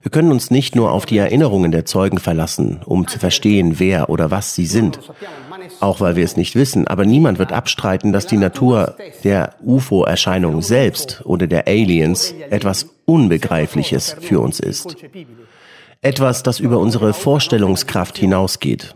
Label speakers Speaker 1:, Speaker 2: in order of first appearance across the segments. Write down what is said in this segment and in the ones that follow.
Speaker 1: Wir können uns nicht nur auf die Erinnerungen der Zeugen verlassen, um zu verstehen, wer oder was sie sind. Auch weil wir es nicht wissen, aber niemand wird abstreiten, dass die Natur der UFO-Erscheinung selbst oder der Aliens etwas Unbegreifliches für uns ist. Etwas, das über unsere Vorstellungskraft hinausgeht.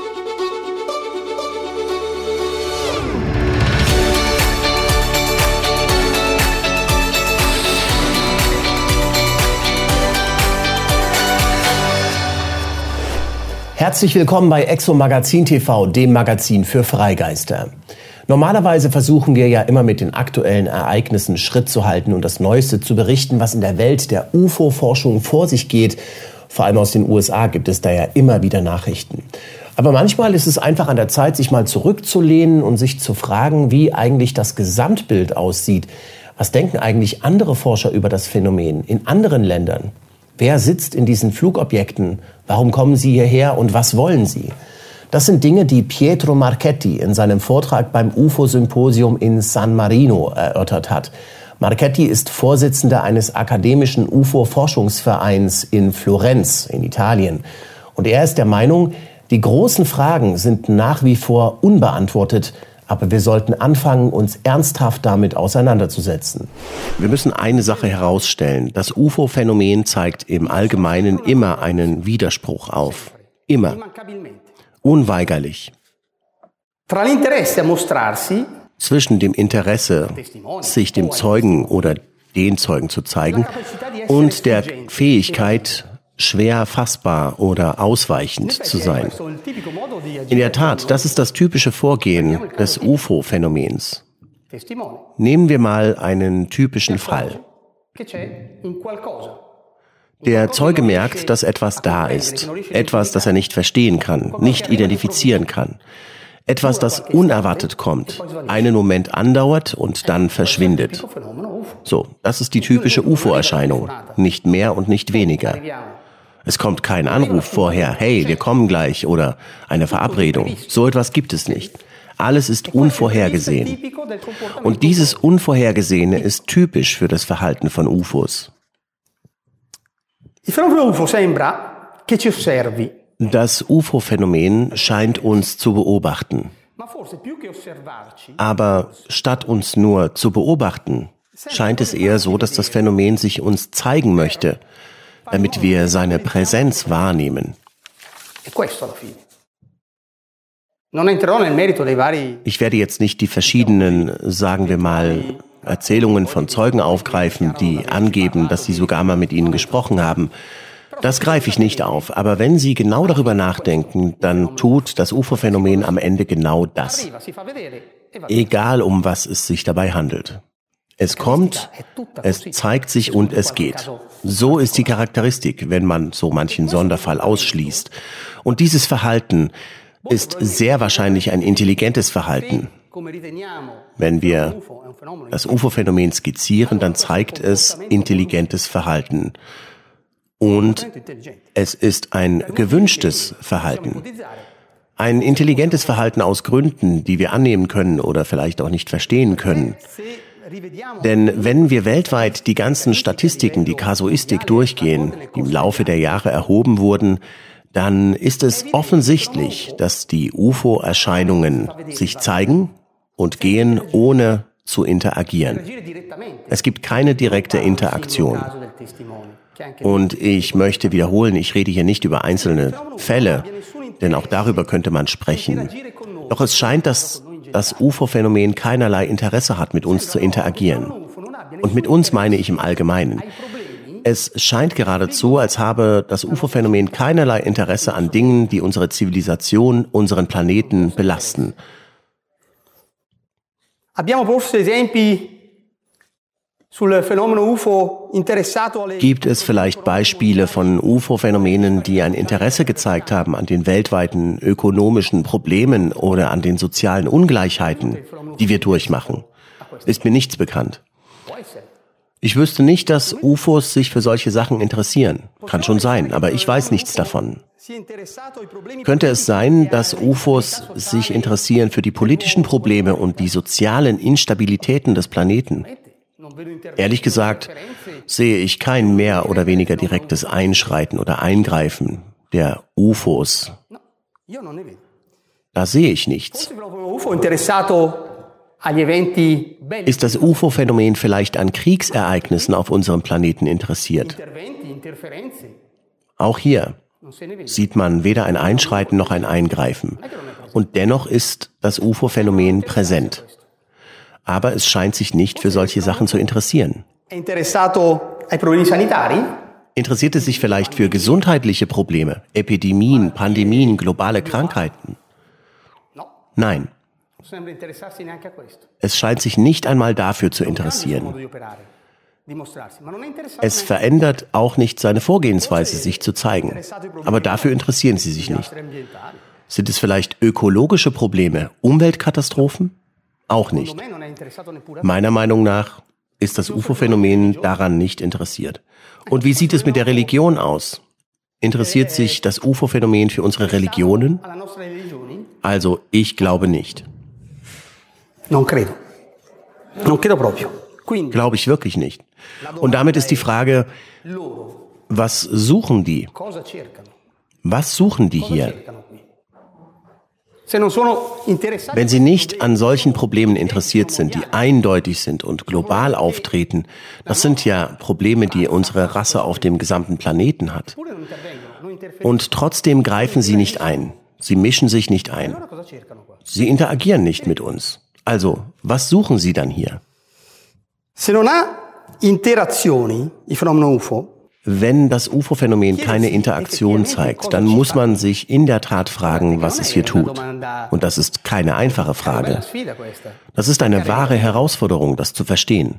Speaker 2: Herzlich willkommen bei Exo Magazin TV, dem Magazin für Freigeister. Normalerweise versuchen wir ja immer mit den aktuellen Ereignissen Schritt zu halten und das Neueste zu berichten, was in der Welt der UFO-Forschung vor sich geht. Vor allem aus den USA gibt es da ja immer wieder Nachrichten. Aber manchmal ist es einfach an der Zeit, sich mal zurückzulehnen und sich zu fragen, wie eigentlich das Gesamtbild aussieht. Was denken eigentlich andere Forscher über das Phänomen in anderen Ländern? Wer sitzt in diesen Flugobjekten? Warum kommen sie hierher und was wollen sie? Das sind Dinge, die Pietro Marchetti in seinem Vortrag beim UFO-Symposium in San Marino erörtert hat. Marchetti ist Vorsitzender eines akademischen UFO-Forschungsvereins in Florenz in Italien. Und er ist der Meinung, die großen Fragen sind nach wie vor unbeantwortet. Aber wir sollten anfangen, uns ernsthaft damit auseinanderzusetzen.
Speaker 1: Wir müssen eine Sache herausstellen. Das UFO-Phänomen zeigt im Allgemeinen immer einen Widerspruch auf. Immer. Unweigerlich. Zwischen dem Interesse, sich dem Zeugen oder den Zeugen zu zeigen, und der Fähigkeit, schwer fassbar oder ausweichend zu sein. In der Tat, das ist das typische Vorgehen des UFO-Phänomens. Nehmen wir mal einen typischen Fall. Der Zeuge merkt, dass etwas da ist, etwas, das er nicht verstehen kann, nicht identifizieren kann. Etwas, das unerwartet kommt, einen Moment andauert und dann verschwindet. So, das ist die typische UFO-Erscheinung, nicht mehr und nicht weniger. Es kommt kein Anruf vorher, hey, wir kommen gleich, oder eine Verabredung. So etwas gibt es nicht. Alles ist unvorhergesehen. Und dieses Unvorhergesehene ist typisch für das Verhalten von UFOs. Das UFO-Phänomen scheint uns zu beobachten. Aber statt uns nur zu beobachten, scheint es eher so, dass das Phänomen sich uns zeigen möchte, damit wir seine Präsenz wahrnehmen. Ich werde jetzt nicht die verschiedenen, sagen wir mal, Erzählungen von Zeugen aufgreifen, die angeben, dass sie sogar mal mit ihnen gesprochen haben. Das greife ich nicht auf, aber wenn Sie genau darüber nachdenken, dann tut das UFO-Phänomen am Ende genau das. Egal, um was es sich dabei handelt. Es kommt, es zeigt sich und es geht. So ist die Charakteristik, wenn man so manchen Sonderfall ausschließt. Und dieses Verhalten ist sehr wahrscheinlich ein intelligentes Verhalten. Wenn wir das UFO-Phänomen skizzieren, dann zeigt es intelligentes Verhalten. Und es ist ein gewünschtes Verhalten. Ein intelligentes Verhalten aus Gründen, die wir annehmen können oder vielleicht auch nicht verstehen können. Denn wenn wir weltweit die ganzen Statistiken, die Kasuistik durchgehen, die im Laufe der Jahre erhoben wurden, dann ist es offensichtlich, dass die UFO-Erscheinungen sich zeigen und gehen, ohne zu interagieren. Es gibt keine direkte Interaktion. Und ich möchte wiederholen, ich rede hier nicht über einzelne Fälle, denn auch darüber könnte man sprechen. Doch es scheint, dass das UFO-Phänomen keinerlei Interesse hat, mit uns zu interagieren. Und mit uns meine ich im Allgemeinen. Es scheint geradezu, als habe das UFO-Phänomen keinerlei Interesse an Dingen, die unsere Zivilisation, unseren Planeten belasten. Gibt es vielleicht Beispiele von UFO-Phänomenen, die ein Interesse gezeigt haben an den weltweiten ökonomischen Problemen oder an den sozialen Ungleichheiten, die wir durchmachen? Ist mir nichts bekannt. Ich wüsste nicht, dass UFOs sich für solche Sachen interessieren. Kann schon sein, aber ich weiß nichts davon. Könnte es sein, dass UFOs sich interessieren für die politischen Probleme und die sozialen Instabilitäten des Planeten? Ehrlich gesagt sehe ich kein mehr oder weniger direktes Einschreiten oder Eingreifen der UFOs. Da sehe ich nichts. Ist das UFO-Phänomen vielleicht an Kriegsereignissen auf unserem Planeten interessiert? Auch hier sieht man weder ein Einschreiten noch ein Eingreifen. Und dennoch ist das UFO-Phänomen präsent. Aber es scheint sich nicht für solche Sachen zu interessieren. Interessiert es sich vielleicht für gesundheitliche Probleme, Epidemien, Pandemien, globale Krankheiten? Nein. Es scheint sich nicht einmal dafür zu interessieren. Es verändert auch nicht seine Vorgehensweise, sich zu zeigen. Aber dafür interessieren sie sich nicht. Sind es vielleicht ökologische Probleme, Umweltkatastrophen? Auch nicht. Meiner Meinung nach ist das UFO-Phänomen daran nicht interessiert. Und wie sieht es mit der Religion aus? Interessiert sich das UFO-Phänomen für unsere Religionen? Also, ich glaube nicht. Glaube ich wirklich nicht. Und damit ist die Frage, was suchen die? Was suchen die hier? Wenn sie nicht an solchen Problemen interessiert sind, die eindeutig sind und global auftreten, das sind ja Probleme, die unsere Rasse auf dem gesamten Planeten hat. Und trotzdem greifen sie nicht ein. Sie mischen sich nicht ein. Sie interagieren nicht mit uns. Also, was suchen sie dann hier? Wenn das UFO-Phänomen keine Interaktion zeigt, dann muss man sich in der Tat fragen, was es hier tut. Und das ist keine einfache Frage. Das ist eine wahre Herausforderung, das zu verstehen.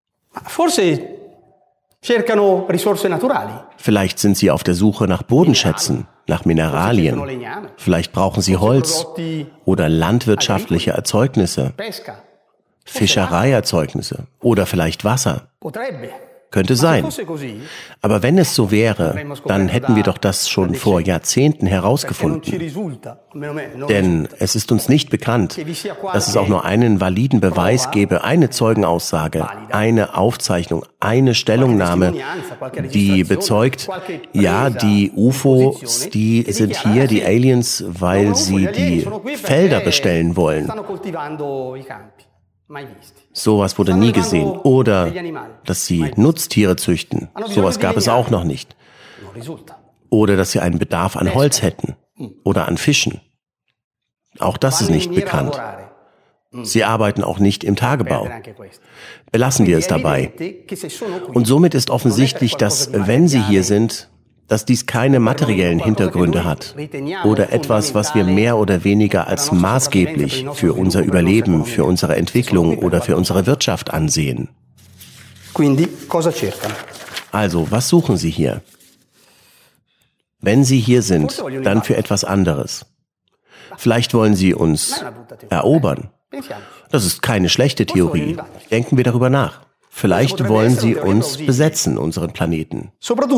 Speaker 1: Vielleicht sind sie auf der Suche nach Bodenschätzen, nach Mineralien. Vielleicht brauchen sie Holz oder landwirtschaftliche Erzeugnisse, Fischereierzeugnisse oder vielleicht Wasser. Könnte sein. Aber wenn es so wäre, dann hätten wir doch das schon vor Jahrzehnten herausgefunden. Denn es ist uns nicht bekannt, dass es auch nur einen validen Beweis gäbe, eine Zeugenaussage, eine Aufzeichnung, eine Stellungnahme, die bezeugt, ja, die UFOs, die sind hier, die Aliens, weil sie die Felder bestellen wollen. Sowas wurde nie gesehen. Oder dass sie Nutztiere züchten. Sowas gab es auch noch nicht. Oder dass sie einen Bedarf an Holz hätten. Oder an Fischen. Auch das ist nicht bekannt. Sie arbeiten auch nicht im Tagebau. Belassen wir es dabei. Und somit ist offensichtlich, dass, wenn sie hier sind, dass dies keine materiellen Hintergründe hat oder etwas, was wir mehr oder weniger als maßgeblich für unser Überleben, für unsere Entwicklung oder für unsere Wirtschaft ansehen. Also, was suchen Sie hier? Wenn Sie hier sind, dann für etwas anderes. Vielleicht wollen Sie uns erobern. Das ist keine schlechte Theorie. Denken wir darüber nach. Vielleicht wollen sie uns besetzen, unseren Planeten.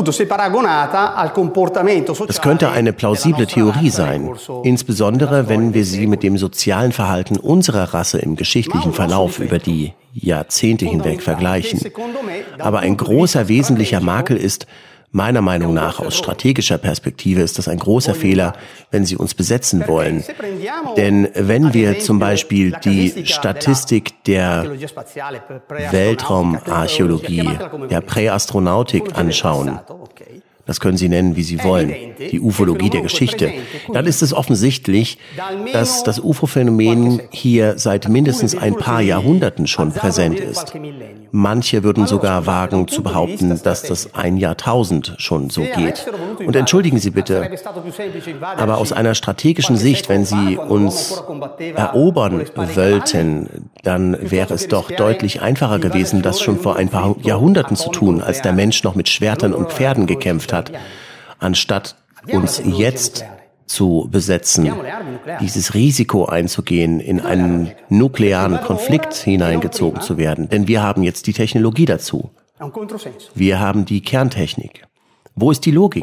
Speaker 1: Das könnte eine plausible Theorie sein, insbesondere wenn wir sie mit dem sozialen Verhalten unserer Rasse im geschichtlichen Verlauf über die Jahrzehnte hinweg vergleichen. Aber ein großer wesentlicher Makel ist, meiner Meinung nach, aus strategischer Perspektive ist das ein großer Fehler, wenn sie uns besetzen wollen. Denn wenn wir zum Beispiel die Statistik der Weltraumarchäologie, der Präastronautik anschauen, das können Sie nennen, wie Sie wollen, die Ufologie der Geschichte, dann ist es offensichtlich, dass das UFO-Phänomen hier seit mindestens ein paar Jahrhunderten schon präsent ist. Manche würden sogar wagen zu behaupten, dass das ein Jahrtausend schon so geht. Und entschuldigen Sie bitte, aber aus einer strategischen Sicht, wenn Sie uns erobern wollten, dann wäre es doch deutlich einfacher gewesen, das schon vor ein paar Jahrhunderten zu tun, als der Mensch noch mit Schwertern und Pferden gekämpft hat, anstatt uns jetzt zu besetzen, dieses Risiko einzugehen, in einen nuklearen Konflikt hineingezogen zu werden. Denn wir haben jetzt die Technologie dazu. Wir haben die Kerntechnik. Wo ist die Logik?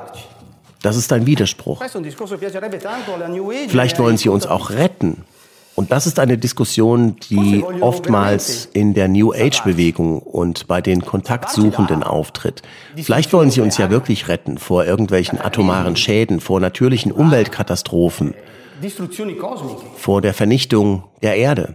Speaker 1: Das ist ein Widerspruch. Vielleicht wollen sie uns auch retten. Und das ist eine Diskussion, die oftmals in der New Age-Bewegung und bei den Kontaktsuchenden auftritt. Vielleicht wollen sie uns ja wirklich retten vor irgendwelchen atomaren Schäden, vor natürlichen Umweltkatastrophen, vor der Vernichtung der Erde.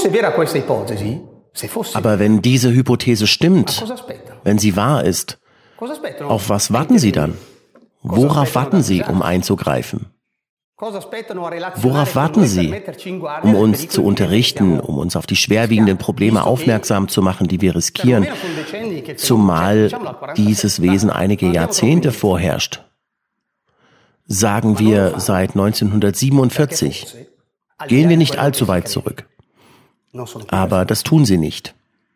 Speaker 1: Aber wenn diese Hypothese stimmt, wenn sie wahr ist, auf was warten Sie dann? Worauf warten Sie, um einzugreifen? Worauf warten Sie, um uns zu unterrichten, um uns auf die schwerwiegenden Probleme aufmerksam zu machen, die wir riskieren, zumal dieses Wesen einige Jahrzehnte vorherrscht? Sagen wir seit 1947. Gehen wir nicht allzu weit zurück. Aber das tun Sie nicht.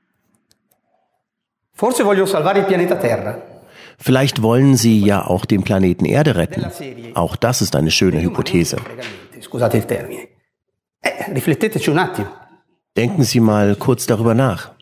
Speaker 1: Vielleicht wollen Sie ja auch den Planeten Erde retten. Auch das ist eine schöne Hypothese. Denken Sie mal kurz darüber nach.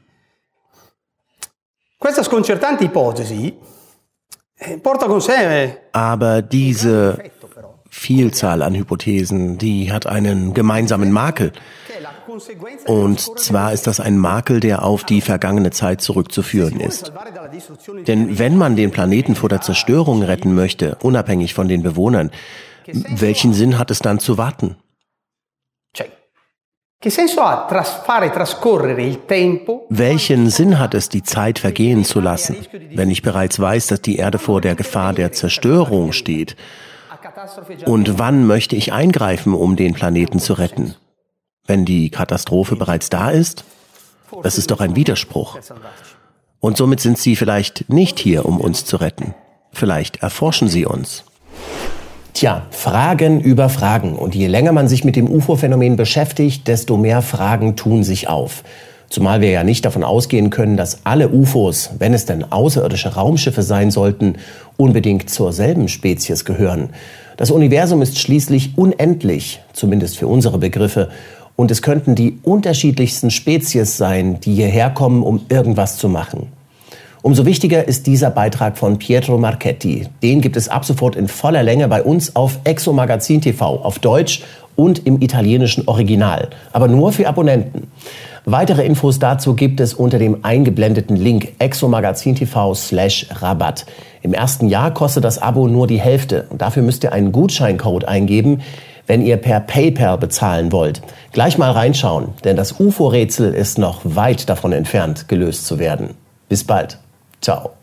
Speaker 1: Aber diese Vielzahl an Hypothesen, die hat einen gemeinsamen Makel. Und zwar ist das ein Makel, der auf die vergangene Zeit zurückzuführen ist. Denn wenn man den Planeten vor der Zerstörung retten möchte, unabhängig von den Bewohnern, welchen Sinn hat es dann zu warten? Welchen Sinn hat es, die Zeit vergehen zu lassen, wenn ich bereits weiß, dass die Erde vor der Gefahr der Zerstörung steht? Und wann möchte ich eingreifen, um den Planeten zu retten? Wenn die Katastrophe bereits da ist? Das ist doch ein Widerspruch. Und somit sind Sie vielleicht nicht hier, um uns zu retten. Vielleicht erforschen Sie uns.
Speaker 2: Tja, Fragen über Fragen. Und je länger man sich mit dem UFO-Phänomen beschäftigt, desto mehr Fragen tun sich auf. Zumal wir ja nicht davon ausgehen können, dass alle UFOs, wenn es denn außerirdische Raumschiffe sein sollten, unbedingt zur selben Spezies gehören. Das Universum ist schließlich unendlich, zumindest für unsere Begriffe. Und es könnten die unterschiedlichsten Spezies sein, die hierher kommen, um irgendwas zu machen. Umso wichtiger ist dieser Beitrag von Pietro Marchetti. Den gibt es ab sofort in voller Länge bei uns auf Exomagazin TV, auf Deutsch und im italienischen Original. Aber nur für Abonnenten. Weitere Infos dazu gibt es unter dem eingeblendeten Link Exomagazin TV/Rabatt. Im ersten Jahr kostet das Abo nur die Hälfte. Und dafür müsst ihr einen Gutscheincode eingeben, wenn ihr per PayPal bezahlen wollt. Gleich mal reinschauen, denn das UFO-Rätsel ist noch weit davon entfernt, gelöst zu werden. Bis bald. Ciao.